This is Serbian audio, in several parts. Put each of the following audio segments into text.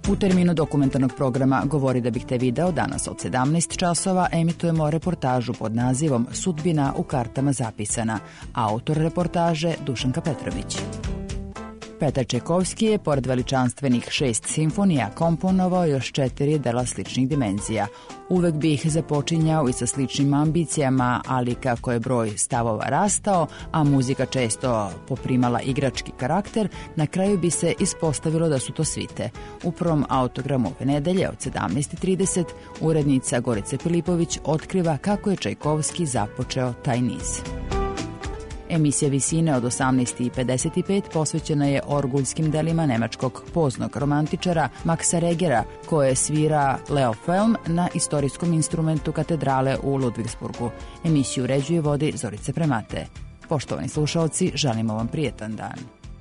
U terminu dokumentarnog programa Govori da bih te video danas od 17 časova emitujemo reportažu pod nazivom Sudbina u kartama zapisana. Autor reportaže Dušanka Petrović. Petar Čajkovski je, pored veličanstvenih 6 simfonija, komponovao još 4 dela sličnih dimenzija. Uvek bi ih započinjao i sa sličnim ambicijama, ali kako je broj stavova rastao, a muzika često poprimala igrački karakter, na kraju bi se ispostavilo da su to svite. U prvom autogramu ove nedelje od 17:30 urednica Gorica Filipović otkriva kako je Čajkovski započeo taj niz. Emisija Visine od 18:55 posvećena je orgulskim delima nemačkog poznog romantičara Maxa Regera, koje svira Leo Felm na istorijskom instrumentu katedrale u Ludvigsburgu. Emisiju uređuje i vodi Zorica Premate. Poštovani slušaoci, želimo vam prijetan dan.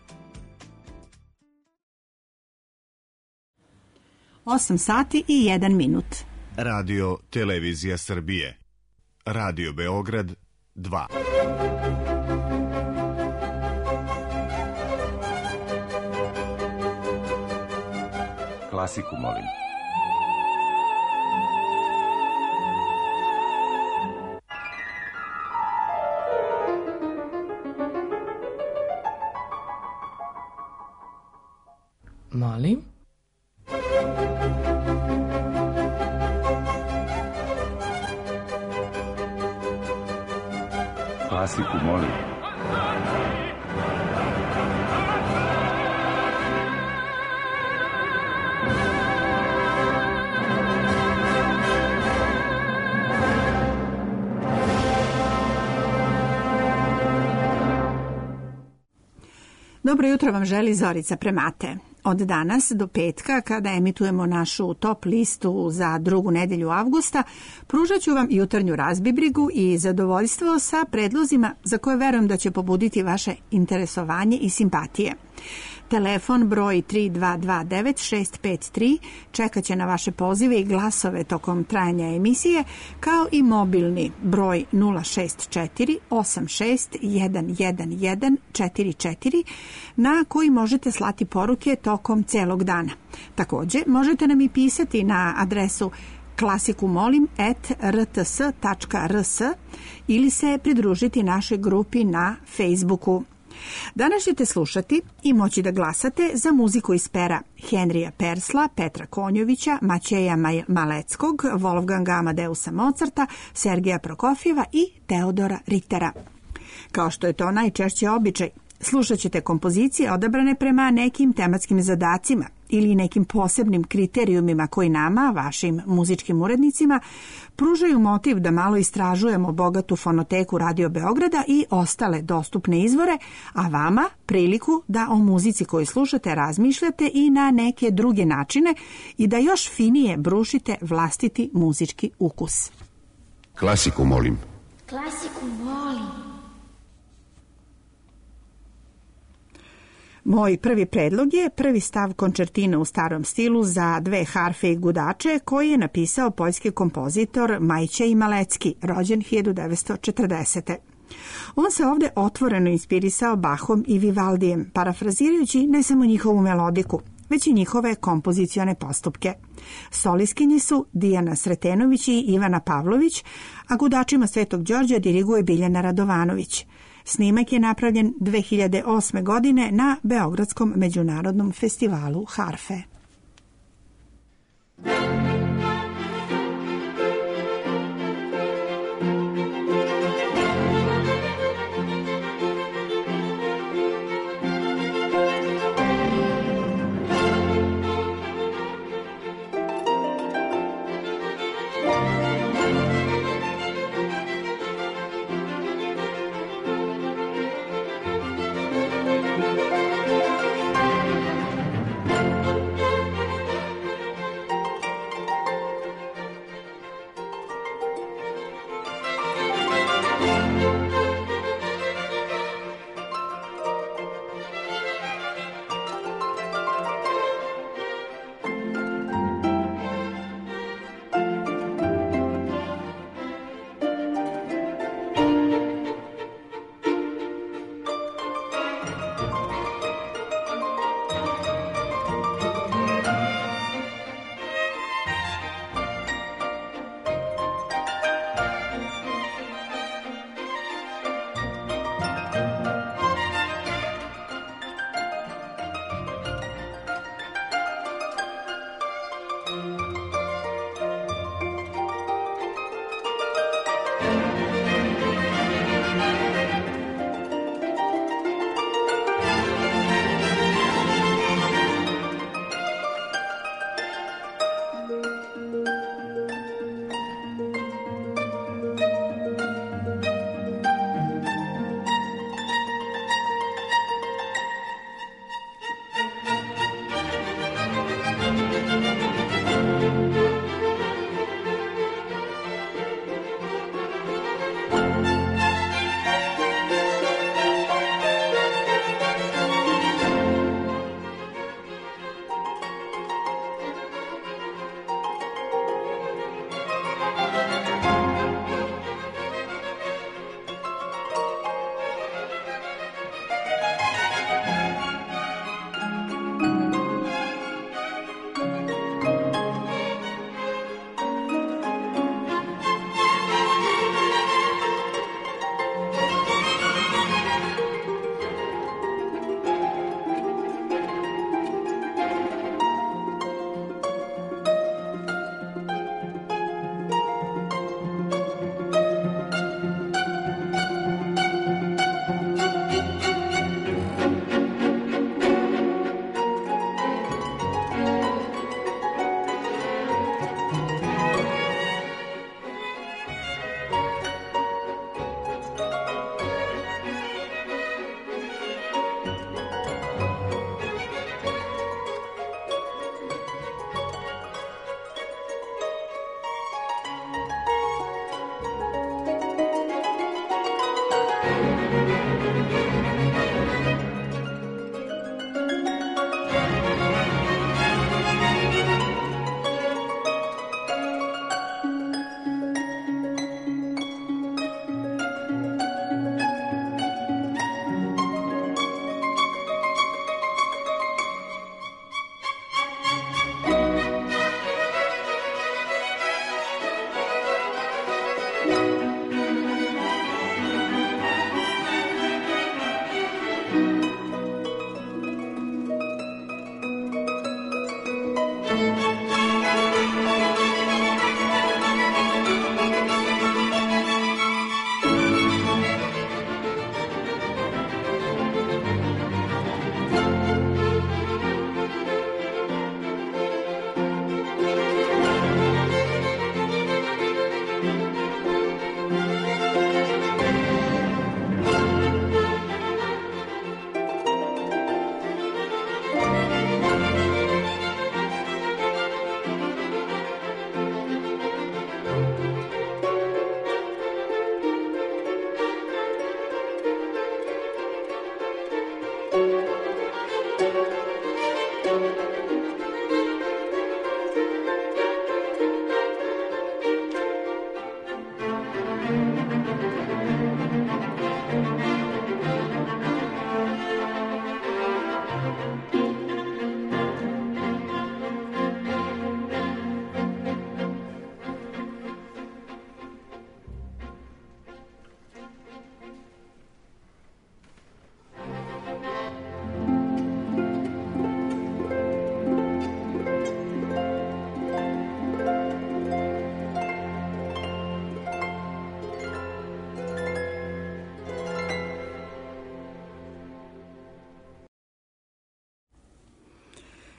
8:01. Radio Televizija Srbije. Radio Beograd 2. Klasiku, molim. Molim? Klasiku, molim. Dobro jutro vam želi Zorica Premate. Od danas do petka, kada emitujemo našu top listu za drugu nedelju avgusta, pružat ću vam jutarnju razbibrigu i zadovoljstvo sa predlozima za koje verujem da će pobuditi vaše interesovanje i simpatije. Telefon broj 3229-653 čekat će na vaše pozive i glasove tokom trajanja emisije, kao i mobilni broj 064-86-111-44 na koji možete slati poruke tokom celog dana. Također možete nam i pisati na adresu klasikumolim@rts.rs ili se pridružiti našoj grupi na Facebooku. Danas ćete slušati i moći da glasate za muziku iz pera Henrija Persla, Petra Konjovića, Maćeja Maleckog, Wolfganga Amadeusa Mozarta, Sergeja Prokofjeva i Teodora Rittera. Kao što je to najčešće običaj, slušat ćete kompozicije odabrane prema nekim tematskim zadacima ili nekim posebnim kriterijumima koji nama, vašim muzičkim urednicima, pružaju motiv da malo istražujemo bogatu fonoteku Radio Beograda i ostale dostupne izvore, a vama priliku da o muzici koju slušate razmišljate i na neke druge načine i da još finije brušite vlastiti muzički ukus. Klasiku, molim. Klasiku, molim. Moj prvi predlog je prvi stav končertina u starom stilu za dve harfe i gudače koji je napisao poljski kompozitor Maćej Malecki, rođen 1940. On se ovdje otvoreno inspirisao Bachom i Vivaldijem, parafrazirajući ne samo njihovu melodiku, već i njihove kompozicione postupke. Soliskinji su Dijana Sretenović i Ivana Pavlović, a gudačima Svetog Đorđa diriguje Biljana Radovanović. Snimak je napravljen 2008. godine na Beogradskom međunarodnom festivalu harfe.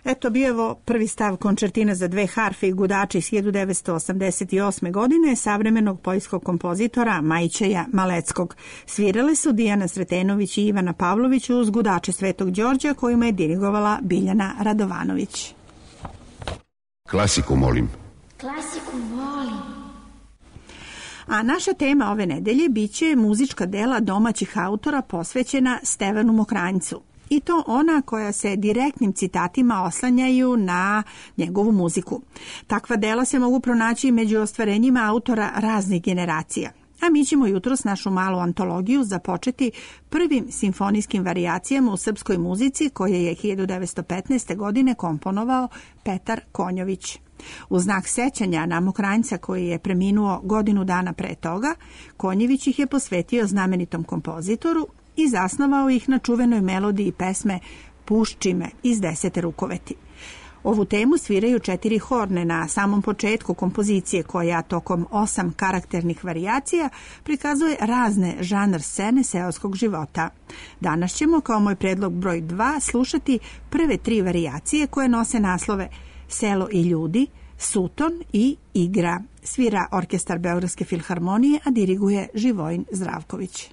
Eto, bio je ovo prvi stav končertina za dve harfe i gudače iz 1988. godine savremenog poljskog kompozitora Majčeja Maleckog. Svirale su Dijana Sretenović i Ivana Pavlović uz gudače Svetog Đorđa kojima je dirigovala Biljana Radovanović. Klasiku molim. Klasiku volim. A naša tema ove nedelje biće muzička dela domaćih autora posvećena Stevanu Mokranjcu. I to ona koja se direktnim citatima oslanjaju na njegovu muziku. Takva dela se mogu pronaći među ostvarenjima autora raznih generacija. A mi ćemo jutros našu malu antologiju započeti prvim simfonijskim varijacijama u srpskoj muzici koje je 1915. godine komponovao Petar Konjović. U znak sećanja na Mokranjca koji je preminuo godinu dana pre toga, Konjević ih je posvetio znamenitom kompozitoru i zasnovao ih na čuvenoj melodiji pesme Pušči me iz 10. rukoveti. Ovu temu sviraju 4 horne na samom početku kompozicije koja tokom 8 karakternih varijacija prikazuje razne žanr scene seoskog života. Danas ćemo kao moj predlog broj 2 slušati prve 3 varijacije koje nose naslove Selo i ljudi, Suton i Igra. Svira orkestar Beogradske filharmonije, a diriguje Živojin Zdravković.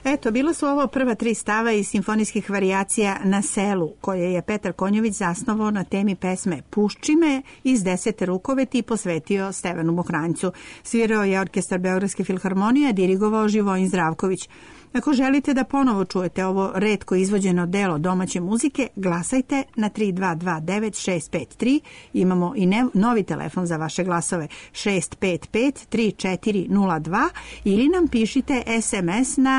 Eto, bilo su ovo prva 3 stava iz simfonijskih varijacija Na selu, koje je Petar Konjović zasnovao na temi pesme Pušči me iz 10. rukoveti i posvetio Stevanu Mohranjcu. Svirao je orkestar Beogradske filharmonije, dirigovao Živojin Zdravković. Ako želite da ponovo čujete ovo retko izvođeno delo domaće muzike, glasajte na 3229-653. Imamo i novi telefon za vaše glasove 655-3402 ili nam pišite SMS na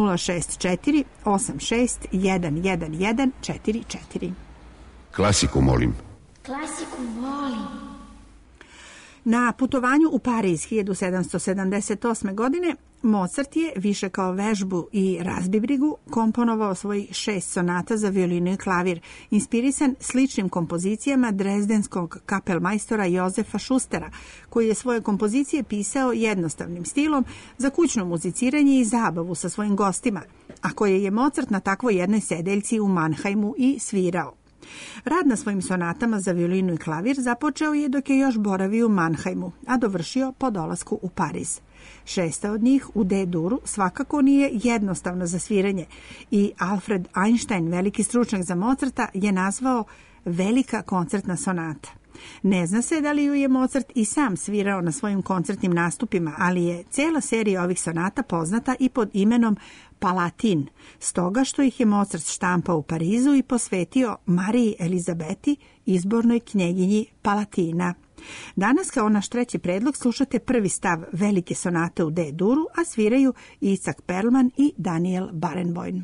064-86-111-44. Klasiku molim. Klasiku volim. Na putovanju u Pariz 1778. godine Mozart je, više kao vežbu i razbibrigu, komponovao svojih 6 sonata za violinu i klavir, inspirisan sličnim kompozicijama drezdenskog kapelmajstora Jozefa Šustera, koji je svoje kompozicije pisao jednostavnim stilom za kućno muziciranje i zabavu sa svojim gostima, a koje je Mozart na takvoj jednoj sedeljci u Mannheimu i svirao. Rad na svojim sonatama za violinu i klavir započeo je dok je još boravio u Mannheimu, a dovršio po dolasku u Pariz. 6 od njih u D-duru svakako nije jednostavno za sviranje i Alfred Einstein, veliki stručnjak za Mozarta, je nazvao velika koncertna sonata. Ne zna se da li ju je Mozart i sam svirao na svojim koncertnim nastupima, ali je cijela serija ovih sonata poznata i pod imenom Palatin, stoga što ih je Mozart štampao u Parizu i posvetio Mariji Elizabeti, izbornoj knjeginji Palatina. Danas kao naš treći predlog slušate prvi stav velike sonate u D-duru, a sviraju Itzhak Perlman i Daniel Barenboim.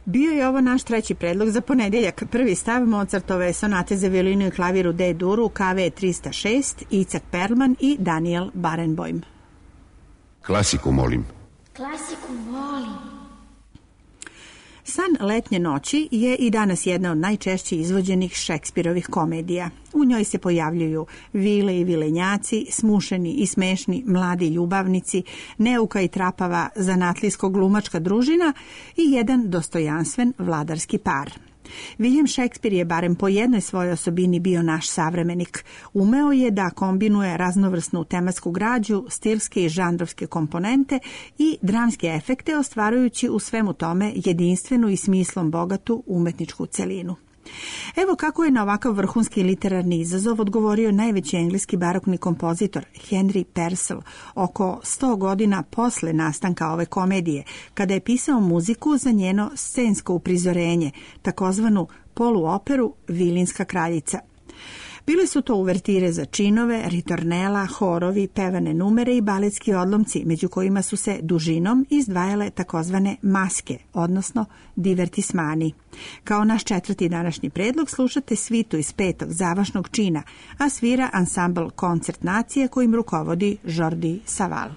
Bio je ovo naš treći predlog za ponedeljak. Prvi stav Mozartove sonate za violinu i klavir u D-duru, KV 306, Itzhak Perlman i Daniel Barenboim. Klasiku molim. Klasiku volim. San letnje noći je i danas jedna od najčešće izvođenih Šekspirovih komedija. U njoj se pojavljuju vile i vilenjaci, smušeni i smešni mladi ljubavnici, neuka i trapava zanatlijsko-glumačka družina i jedan dostojanstven vladarski par. William Shakespeare je barem po jednoj svojoj osobini bio naš savremenik. Umeo je da kombinuje raznovrsnu tematsku građu, stilske i žanrovske komponente i dramske efekte, ostvarujući u svemu tome jedinstvenu i smislom bogatu umetničku celinu. Evo kako je na ovakav vrhunski literarni izazov odgovorio najveći engleski barokni kompozitor Henry Purcell oko 100 godina posle nastanka ove komedije, kada je pisao muziku za njeno scensko uprizorenje, takozvanu poluoperu Vilinska kraljica. Bile su to uvertire za činove, ritornela, horovi, pevane numere i baletski odlomci, među kojima su se dužinom izdvajale takozvane maske, odnosno divertismani. Kao naš četvrti današnji predlog slušate svitu iz 5. završnog čina, a svira ansambl Koncert nacije kojim rukovodi Jordi Savall.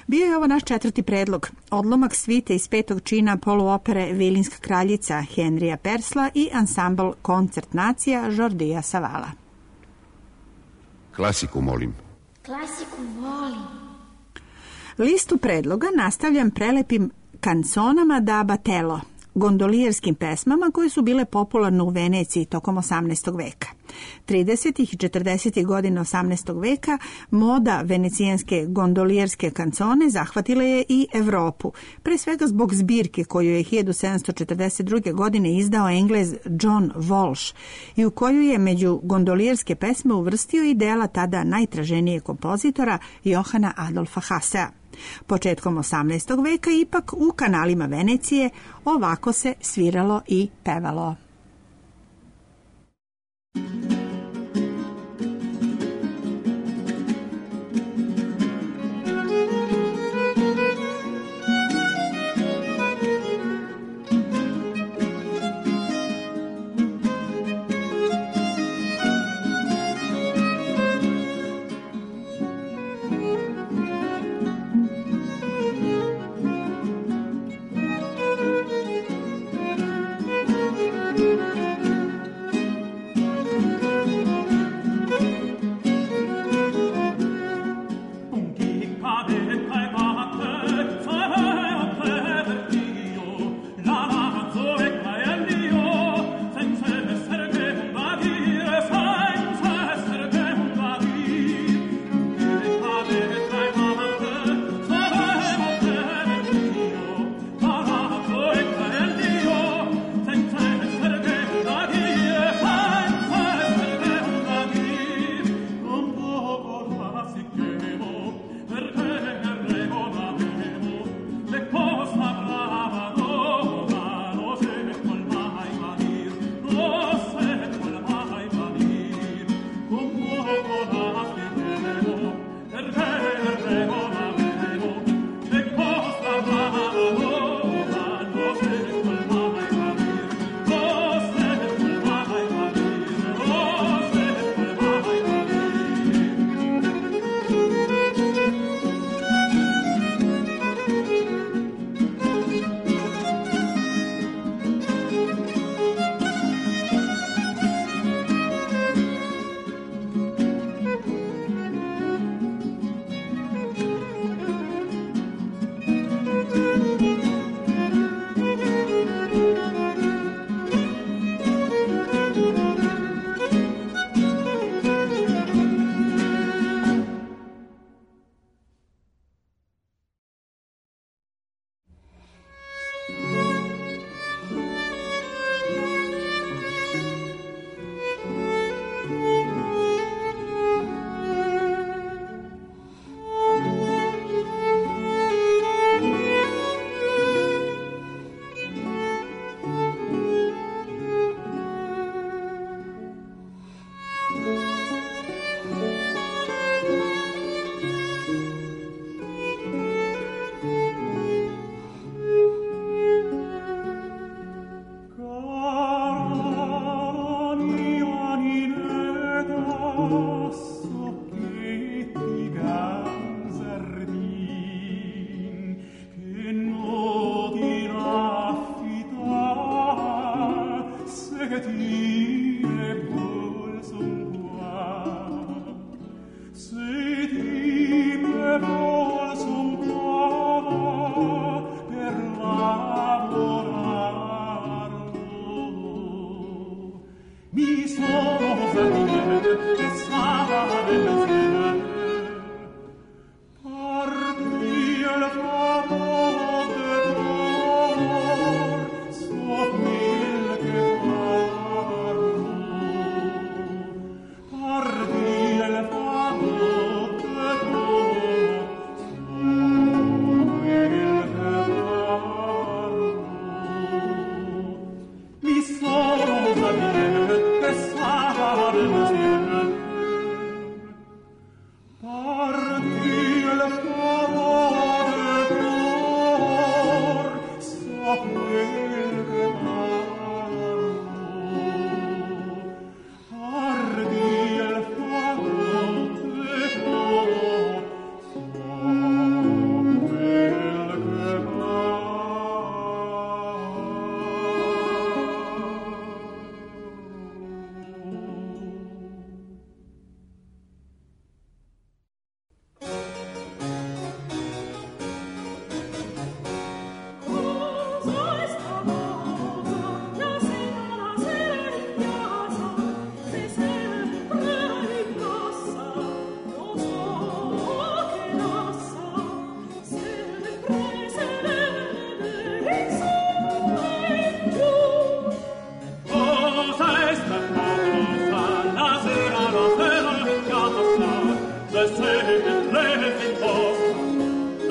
Bio je ovo naš 4. predlog, odlomak svite iz 5. čina poluopere Vilinska kraljica Henrya Persla i ansambl Koncert nacija Jordija Savala. Klasiku molim. Klasiku volim. Listu predloga nastavljam prelepim kanzonama da Batello, gondolijerskim pesmama koje su bile popularne u Veneciji tokom 18. veka. 30. i 40. godina 18. veka moda venecijanske gondolijerske kancone zahvatila je i Evropu, pre svega zbog zbirke koju je 1742. godine izdao Englez John Walsh i u koju je među gondolijerske pesme uvrstio i dela tada najtraženijeg kompozitora Johana Adolfa Hassea. Početkom 18. veka ipak u kanalima Venecije ovako se sviralo i pevalo.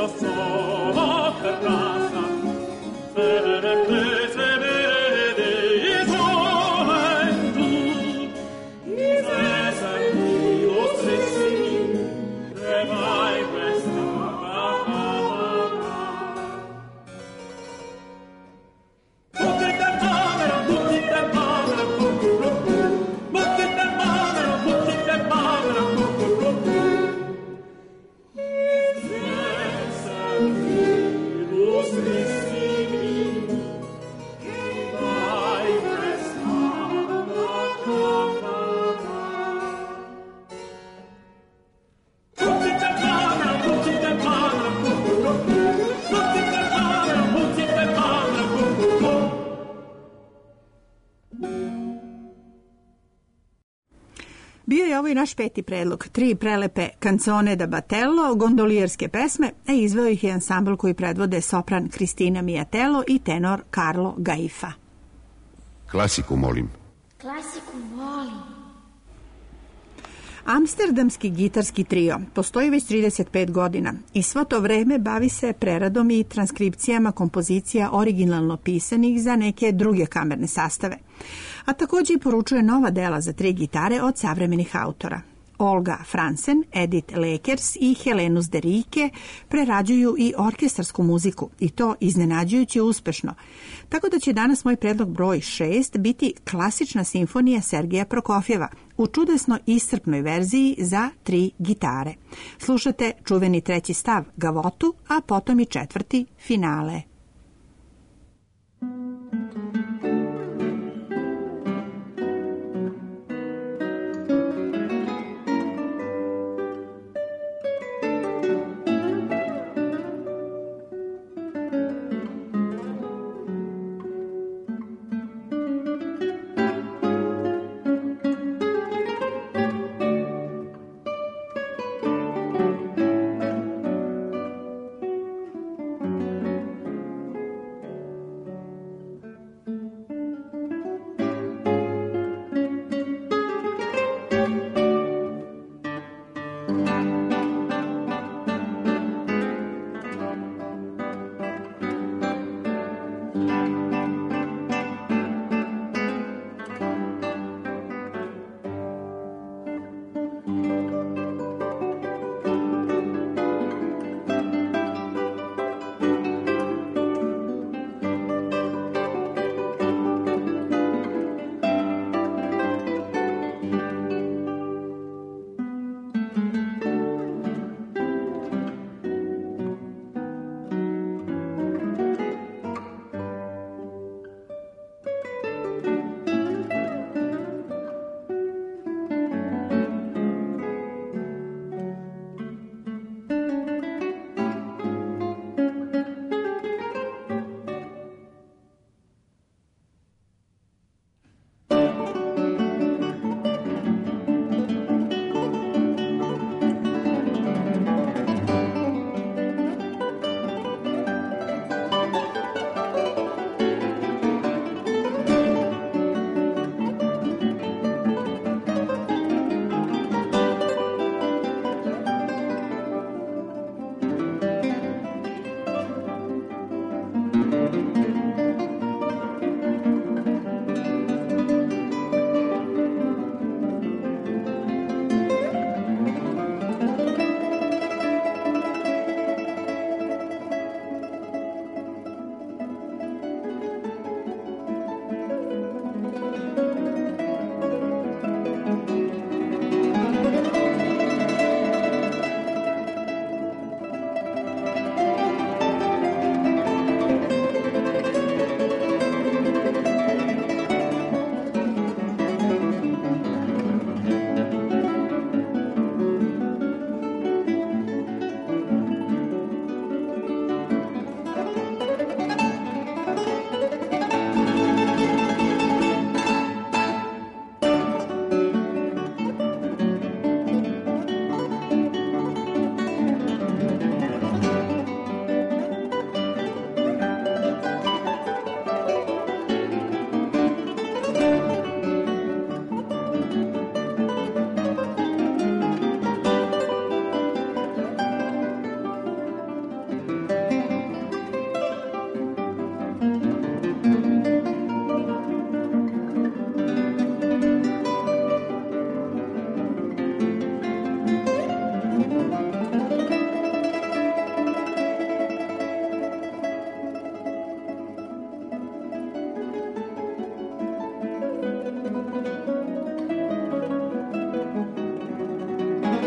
Bio je ovo i naš peti predlog, 3 prelepe canzone da Battello, gondolijerske pesme, a izveo ih je ansambl koji predvode sopran Kristina Mijatello i tenor Carlo Gaifa. Klasiku molim. Klasiku volim. Amsterdamski gitarski trio postoji već 35 godina i svo to vreme bavi se preradom i transkripcijama kompozicija originalno pisanih za neke druge kamerne sastave, a također i poručuje nova dela za 3 gitare od savremenih autora. Olga Fransen, Edith Lekers i Helenus de Rike prerađuju i orkestarsku muziku i to iznenađujuće uspešno. Tako da će danas moj predlog broj 6 biti klasična simfonija Sergeja Prokofjeva u čudesno iscrpnoj verziji za 3 gitare. Slušate čuveni 3. stav Gavotu, a potom i 4. finale.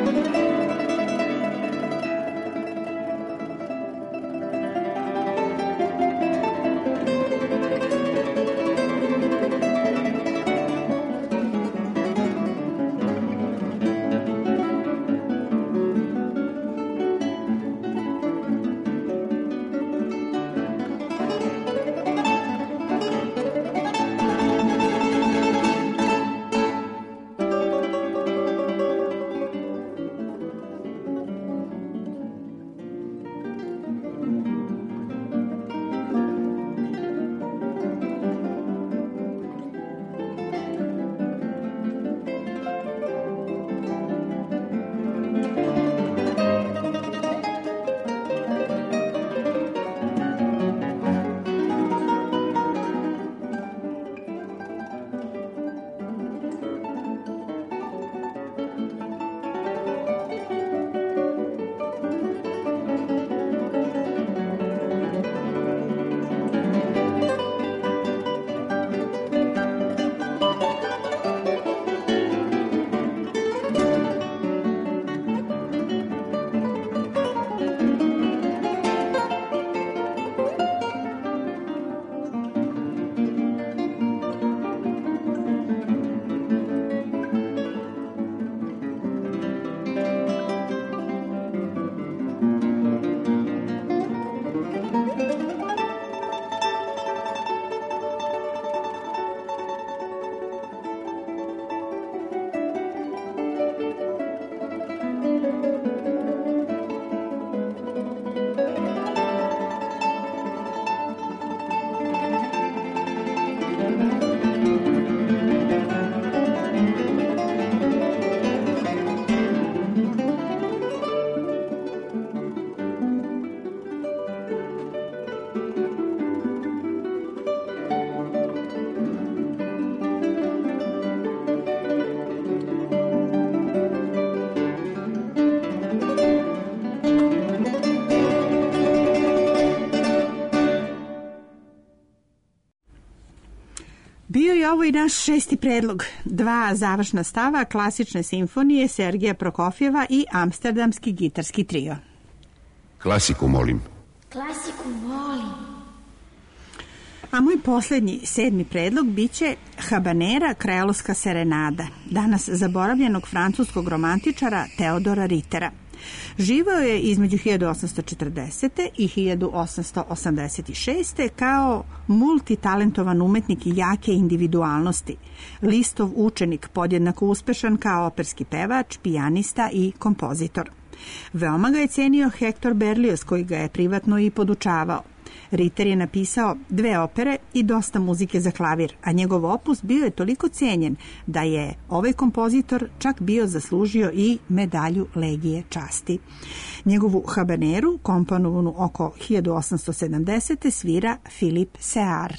Bio je ovo i naš 6. predlog. 2 završna stava klasične simfonije Sergeja Prokofjeva i Amsterdamski gitarski trio. Klasiku molim. Klasiku volim. A moj posljednji 7. predlog biće Habanera kreolska serenada, danas zaboravljenog francuskog romantičara Teodora Ritera. Živeo je između 1840. i 1886. kao multitalentovan umetnik i jake individualnosti. Listov učenik, podjednako uspešan kao operski pevač, pijanista i kompozitor. Veoma ga je cenio Hector Berlioz, koji ga je privatno i podučavao. Ritter je napisao 2 opere i dosta muzike za klavir, a njegov opus bio je toliko cenjen da je ovaj kompozitor čak bio zaslužio i medalju Legije časti. Njegovu habaneru, komponovanu oko 1870. svira Philippe Sear.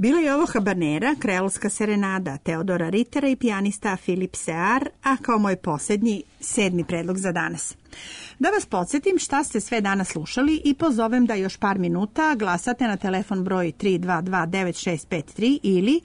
Bila je ovo habanera, kreolska serenada Teodora Rittera i pijanista Filip Sear, a kao moj posljednji, 7. predlog za danas. Da vas podsjetim šta ste sve danas slušali i pozovem da još par minuta glasate na telefon broj 322-9653 ili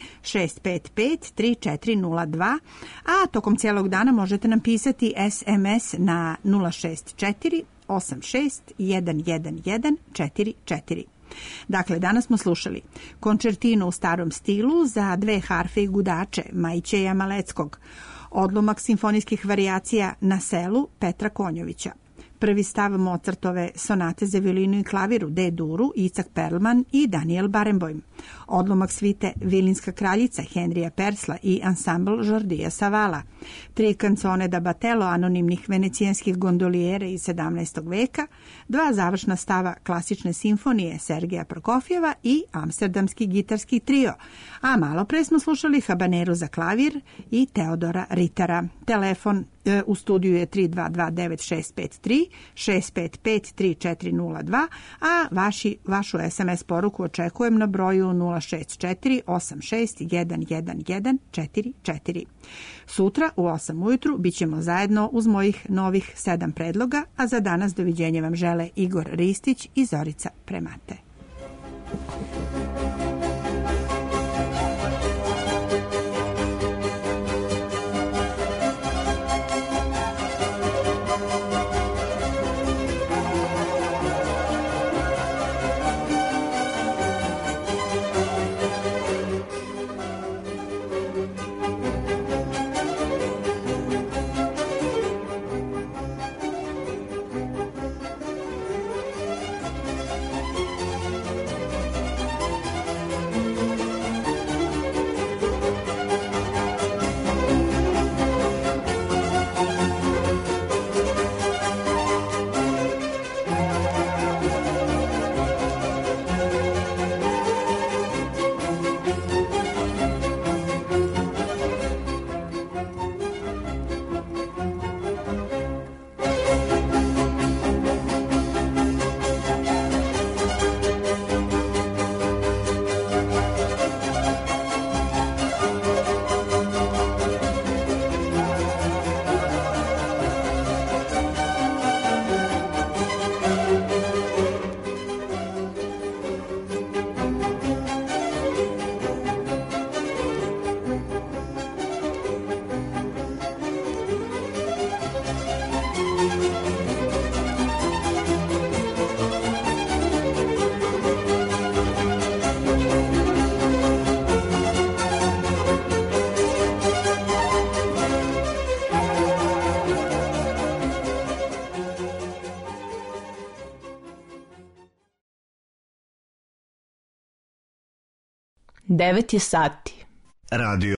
655-3402, a tokom cijelog dana možete nam pisati SMS na 064 86 111 44. Dakle, danas smo slušali končertinu u starom stilu za 2 harfe i gudače Majićeja Maleckog, odlomak simfonijskih varijacija Na selu Petra Konjovića, prvi stav Mozartove sonate za violinu i klaviru D-duru Icak Perlman i Daniel Barenboim, odlomak svite Vilinska kraljica Henrija Persla i ansambl Jordija Savala, 3 kancone da batelo anonimnih venecijanskih gondolijera iz 17. veka, 2 završna stava klasične simfonije Sergeja Prokofjeva i amsterdamski gitarski trio, a malo pre smo slušali habaneru za klavir i Teodora Rittera. Telefon u studiju je 322-9653, 655-3402, a vašu SMS poruku očekujem na broju 064 86 111 44. Sutra u 8 ujutru bit ćemo zajedno uz mojih novih 7 predloga, a za danas doviđenje vam žele Igor Ristić i Zorica Premate. Devet je sati. Radio